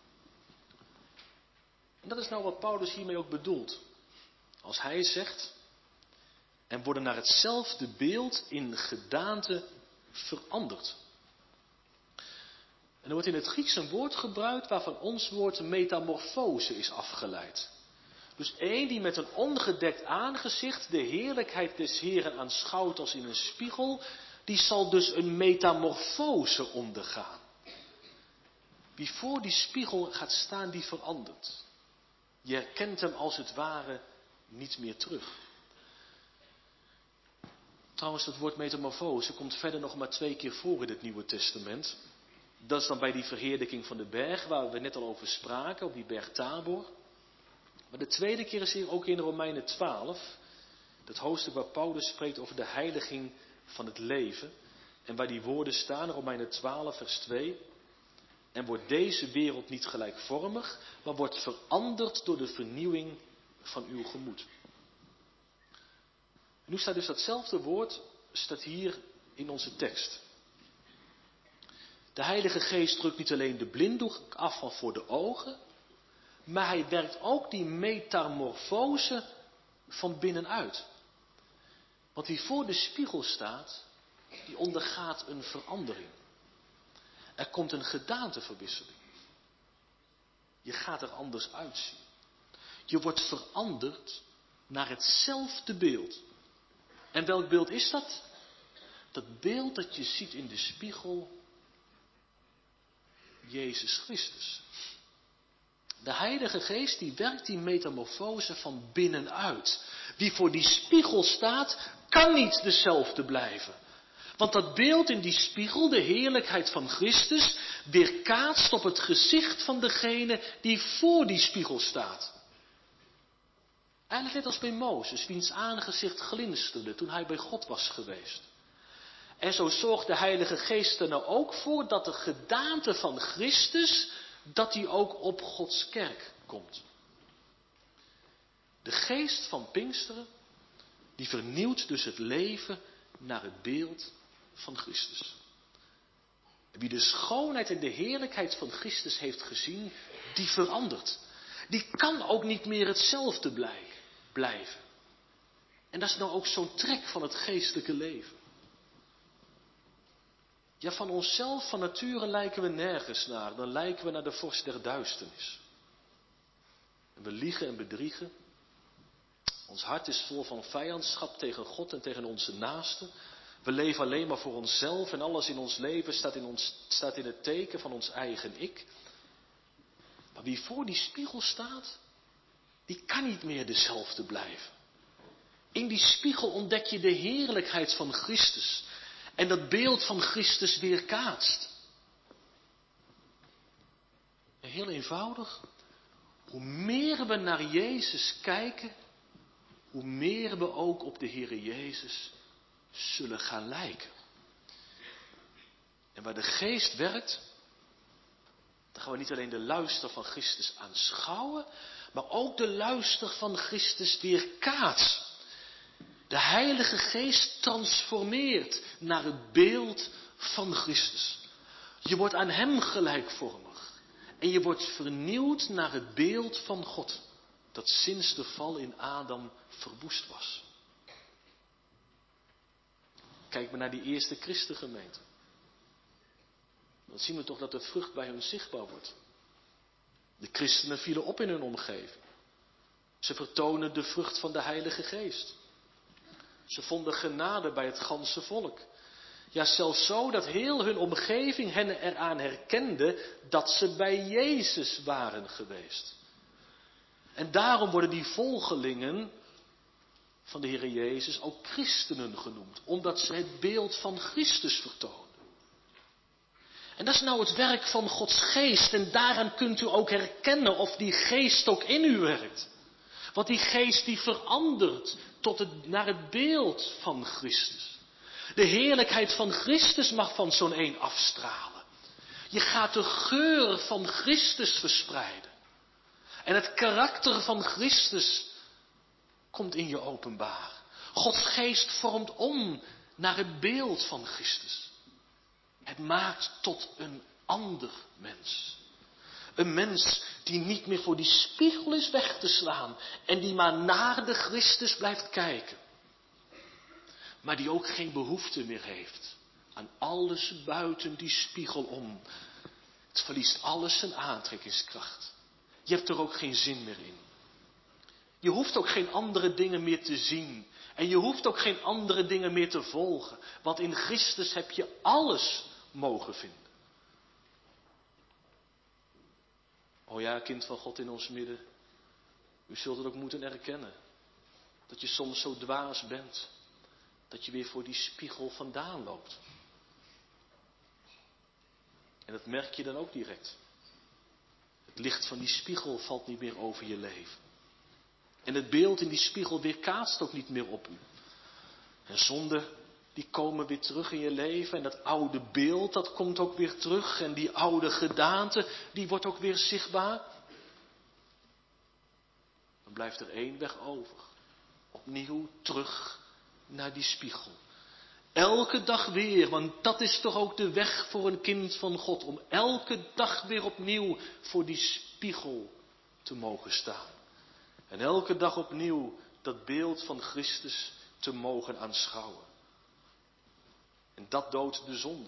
En dat is nou wat Paulus hiermee ook bedoelt. Als hij zegt, en worden naar hetzelfde beeld in gedaante veranderd. En er wordt in het Grieks een woord gebruikt waarvan ons woord metamorfose is afgeleid. Dus één die met een ongedekt aangezicht de heerlijkheid des Heren aanschouwt als in een spiegel, die zal dus een metamorfose ondergaan. Wie voor die spiegel gaat staan, die verandert. Je herkent hem als het ware niet meer terug. Trouwens, dat woord metamorfose komt verder nog maar 2 keer voor in het Nieuwe Testament. Dat is dan bij die verheerlijking van de berg, waar we net al over spraken, op die berg Tabor. Maar de tweede keer is hier ook in Romeinen 12, dat hoofdstuk waar Paulus spreekt over de heiliging van het leven. En waar die woorden staan, Romeinen 12 vers 2. En wordt deze wereld niet gelijkvormig, maar wordt veranderd door de vernieuwing van uw gemoed. En nu staat dus datzelfde woord, staat hier in onze tekst. De Heilige Geest drukt niet alleen de blinddoek af van voor de ogen, maar hij werkt ook die metamorfose van binnenuit. Want wie voor de spiegel staat, die ondergaat een verandering. Er komt een gedaanteverwisseling. Je gaat er anders uitzien. Je wordt veranderd naar hetzelfde beeld. En welk beeld is dat? Dat beeld dat je ziet in de spiegel, Jezus Christus. De Heilige Geest die werkt die metamorfose van binnenuit. Wie voor die spiegel staat, kan niet dezelfde blijven. Want dat beeld in die spiegel, de heerlijkheid van Christus, weerkaatst op het gezicht van degene die voor die spiegel staat. Eigenlijk net als bij Mozes, wiens aangezicht glinsterde toen hij bij God was geweest. En zo zorgt de Heilige Geest er nou ook voor dat de gedaante van Christus, dat die ook op Gods kerk komt. De geest van Pinksteren, die vernieuwt dus het leven naar het beeld van Christus. En wie de schoonheid en de heerlijkheid van Christus heeft gezien, die verandert. Die kan ook niet meer hetzelfde blijven. En dat is nou ook zo'n trek van het geestelijke leven. Ja, van onszelf, van nature lijken we nergens naar. Dan lijken we naar de vorst der duisternis. En we liegen en bedriegen. Ons hart is vol van vijandschap tegen God en tegen onze naasten. We leven alleen maar voor onszelf en alles in ons leven staat in het teken van ons eigen ik. Maar wie voor die spiegel staat, die kan niet meer dezelfde blijven. In die spiegel ontdek je de heerlijkheid van Christus. En dat beeld van Christus weerkaatst. En heel eenvoudig, hoe meer we naar Jezus kijken, hoe meer we ook op de Heere Jezus zullen gaan lijken. En waar de Geest werkt, dan gaan we niet alleen de luister van Christus aanschouwen, maar ook de luister van Christus weerkaatst. De Heilige Geest transformeert naar het beeld van Christus. Je wordt aan Hem gelijkvormig. En je wordt vernieuwd naar het beeld van God, dat sinds de val in Adam verwoest was. Kijk maar naar die eerste christengemeente. Dan zien we toch dat de vrucht bij hun zichtbaar wordt. De christenen vielen op in hun omgeving. Ze vertonen de vrucht van de Heilige Geest. Ze vonden genade bij het ganse volk. Ja, zelfs zo dat heel hun omgeving hen eraan herkende dat ze bij Jezus waren geweest. En daarom worden die volgelingen van de Heer Jezus ook christenen genoemd. Omdat ze het beeld van Christus vertonen. En dat is nou het werk van Gods geest. En daaraan kunt u ook herkennen of die geest ook in u werkt. Want die geest die verandert naar het beeld van Christus. De heerlijkheid van Christus mag van zo'n een afstralen. Je gaat de geur van Christus verspreiden. En het karakter van Christus komt in je openbaar. Gods geest vormt om naar het beeld van Christus. Het maakt tot een ander mens. Een mens die niet meer voor die spiegel is weg te slaan. En die maar naar de Christus blijft kijken. Maar die ook geen behoefte meer heeft aan alles buiten die spiegel om. Het verliest alles zijn aantrekkingskracht. Je hebt er ook geen zin meer in. Je hoeft ook geen andere dingen meer te zien. En je hoeft ook geen andere dingen meer te volgen. Want in Christus heb je alles mogen vinden. O ja, kind van God in ons midden. U zult het ook moeten erkennen. Dat je soms zo dwaas bent. Dat je weer voor die spiegel vandaan loopt. En dat merk je dan ook direct. Het licht van die spiegel valt niet meer over je leven. En het beeld in die spiegel weerkaatst ook niet meer op u. En zonden, die komen weer terug in je leven. En dat oude beeld, dat komt ook weer terug. En die oude gedaante, die wordt ook weer zichtbaar. Dan blijft er één weg over. Opnieuw terug naar die spiegel. Elke dag weer, want dat is toch ook de weg voor een kind van God. Om elke dag weer opnieuw voor die spiegel te mogen staan. En elke dag opnieuw dat beeld van Christus te mogen aanschouwen. En dat doodt de zonde.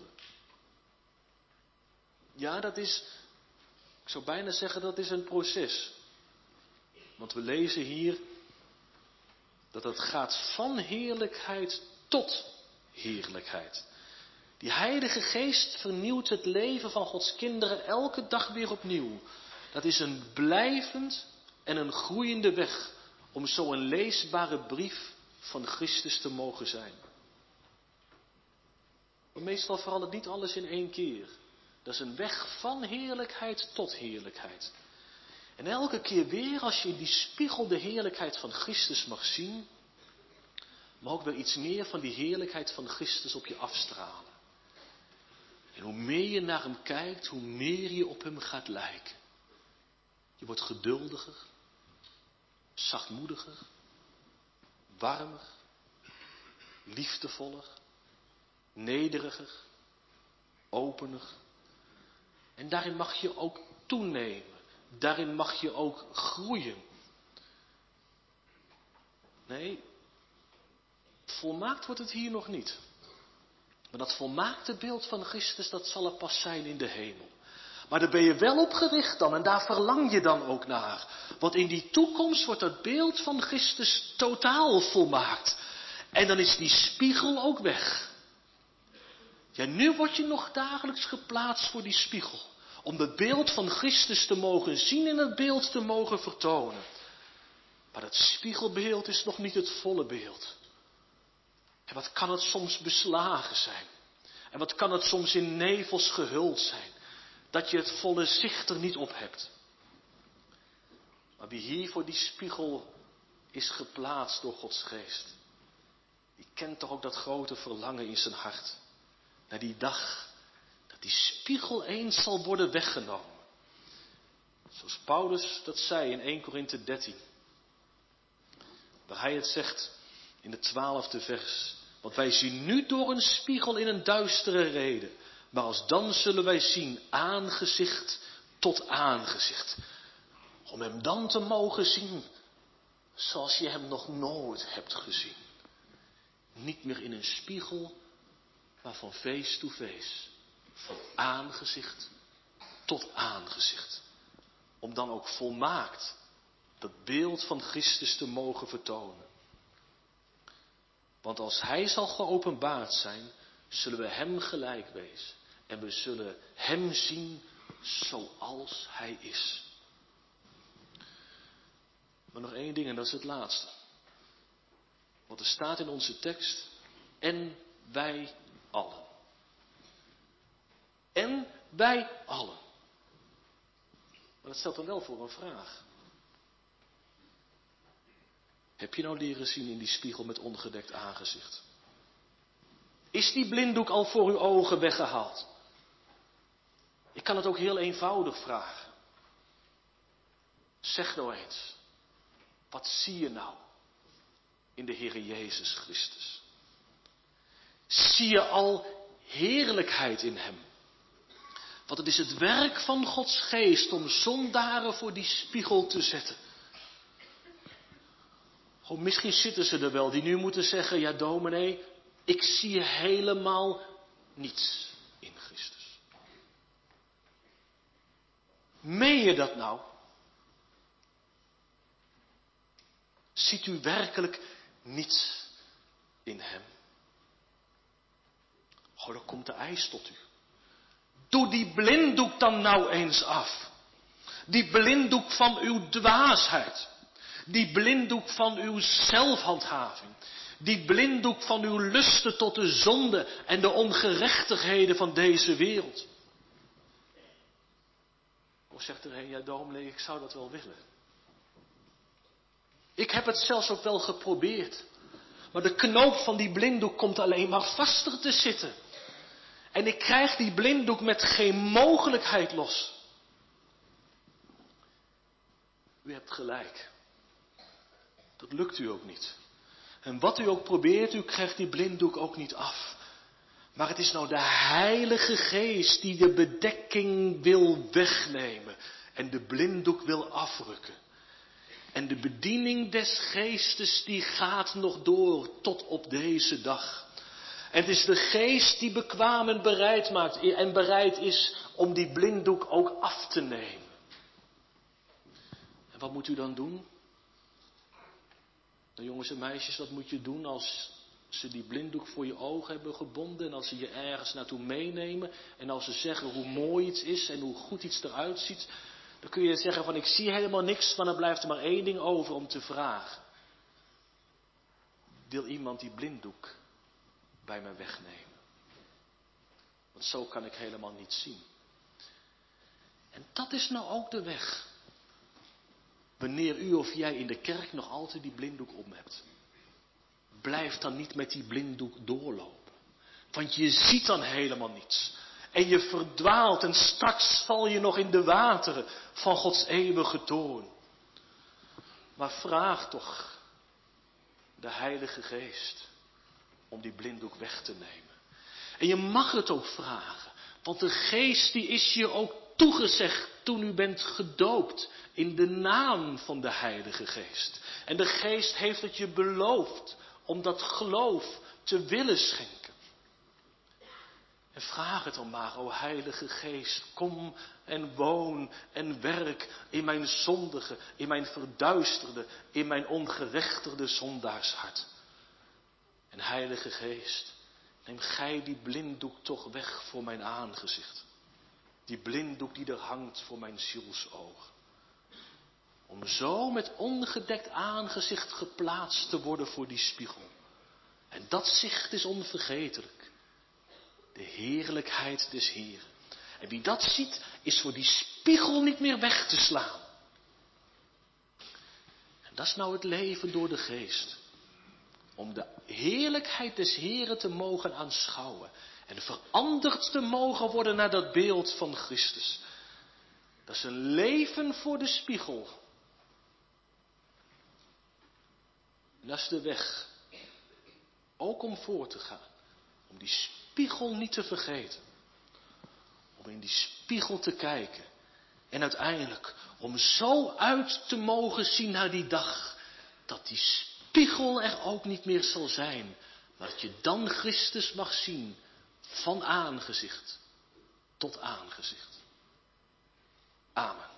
Ja, dat is, ik zou bijna zeggen, dat is een proces. Want we lezen hier dat het gaat van heerlijkheid tot heerlijkheid. Die Heilige Geest vernieuwt het leven van Gods kinderen elke dag weer opnieuw. Dat is een blijvend en een groeiende weg om zo een leesbare brief van Christus te mogen zijn. Maar meestal verandert niet alles in één keer. Dat is een weg van heerlijkheid tot heerlijkheid. En elke keer weer als je in die spiegel de heerlijkheid van Christus mag zien, mag ook weer iets meer van die heerlijkheid van Christus op je afstralen. En hoe meer je naar hem kijkt, hoe meer je op hem gaat lijken. Je wordt geduldiger, zachtmoediger, warmer, liefdevoller, nederiger, opener. En daarin mag je ook toenemen. Daarin mag je ook groeien. Nee, volmaakt wordt het hier nog niet. Maar dat volmaakte beeld van Christus, dat zal er pas zijn in de hemel. Maar daar ben je wel op gericht dan en daar verlang je dan ook naar. Want in die toekomst wordt dat beeld van Christus totaal volmaakt. En dan is die spiegel ook weg. Ja, nu word je nog dagelijks geplaatst voor die spiegel. Om het beeld van Christus te mogen zien en het beeld te mogen vertonen. Maar dat spiegelbeeld is nog niet het volle beeld. En wat kan het soms beslagen zijn. En wat kan het soms in nevels gehuld zijn. Dat je het volle zicht er niet op hebt. Maar wie hier voor die spiegel is geplaatst door Gods geest. Die kent toch ook dat grote verlangen in zijn hart. Naar die dag dat die spiegel eens zal worden weggenomen. Zoals Paulus dat zei in 1 Korinthe 13. Waar hij het zegt in het 12e vers. Want wij zien nu door een spiegel in een duistere reden. Maar alsdan zullen wij zien aangezicht tot aangezicht. Om hem dan te mogen zien zoals je hem nog nooit hebt gezien. Niet meer in een spiegel, maar van face to face. Van aangezicht tot aangezicht. Om dan ook volmaakt dat beeld van Christus te mogen vertonen. Want als hij zal geopenbaard zijn, zullen we hem gelijk wezen. En we zullen hem zien zoals hij is. Maar nog één ding en dat is het laatste. Want er staat in onze tekst, en wij allen. En wij allen. Maar dat stelt dan wel voor een vraag. Heb je nou leren zien in die spiegel met ongedekt aangezicht? Is die blinddoek al voor uw ogen weggehaald? Ik kan het ook heel eenvoudig vragen. Zeg nou eens, wat zie je nou in de Heere Jezus Christus? Zie je al heerlijkheid in hem? Want het is het werk van Gods geest om zondaren voor die spiegel te zetten. Oh, misschien zitten ze er wel die nu moeten zeggen, ja dominee, ik zie helemaal niets in Christus. Meen je dat nou? Ziet u werkelijk niets in hem? Oh, dan komt de eis tot u. Doe die blinddoek dan nou eens af. Die blinddoek van uw dwaasheid. Die blinddoek van uw zelfhandhaving. Die blinddoek van uw lusten tot de zonde en de ongerechtigheden van deze wereld. Of zegt er een, ja dominee, ik zou dat wel willen. Ik heb het zelfs ook wel geprobeerd. Maar de knoop van die blinddoek komt alleen maar vaster te zitten. En ik krijg die blinddoek met geen mogelijkheid los. U hebt gelijk. Dat lukt u ook niet. En wat u ook probeert, u krijgt die blinddoek ook niet af. Maar het is nou de Heilige Geest die de bedekking wil wegnemen. En de blinddoek wil afrukken. En de bediening des Geestes die gaat nog door tot op deze dag. En het is de Geest die bekwaam en bereid is om die blinddoek ook af te nemen. En wat moet u dan doen? Nou jongens en meisjes, wat moet je doen als ze die blinddoek voor je ogen hebben gebonden en als ze je ergens naartoe meenemen en als ze zeggen hoe mooi iets is en hoe goed iets eruit ziet, dan kun je zeggen van ik zie helemaal niks, maar dan blijft er maar één ding over om te vragen. Wil iemand die blinddoek bij mij wegnemen? Want zo kan ik helemaal niet zien. En dat is nou ook de weg. Wanneer u of jij in de kerk nog altijd die blinddoek om hebt. Blijf dan niet met die blinddoek doorlopen. Want je ziet dan helemaal niets. En je verdwaalt en straks val je nog in de wateren van Gods eeuwige toorn. Maar vraag toch de Heilige Geest om die blinddoek weg te nemen. En je mag het ook vragen. Want de Geest die is je ook toegezegd toen u bent gedoopt in de naam van de Heilige Geest. En de Geest heeft het je beloofd om dat geloof te willen schenken. En vraag het dan maar, o Heilige Geest, kom en woon en werk in mijn zondige, in mijn verduisterde, in mijn ongerechtigde zondaarshart. En Heilige Geest, neem gij die blinddoek toch weg voor mijn aangezicht. Die blinddoek die er hangt voor mijn zielsoog. Om zo met ongedekt aangezicht geplaatst te worden voor die spiegel. En dat zicht is onvergetelijk. De heerlijkheid des Heeren. En wie dat ziet, is voor die spiegel niet meer weg te slaan. En dat is nou het leven door de Geest. Om de heerlijkheid des Heeren te mogen aanschouwen. En veranderd te mogen worden naar dat beeld van Christus. Dat is een leven voor de spiegel. En dat is de weg. Ook om voor te gaan. Om die spiegel niet te vergeten. Om in die spiegel te kijken. En uiteindelijk om zo uit te mogen zien naar die dag. Dat die spiegel er ook niet meer zal zijn. Maar dat je dan Christus mag zien. Van aangezicht tot aangezicht. Amen.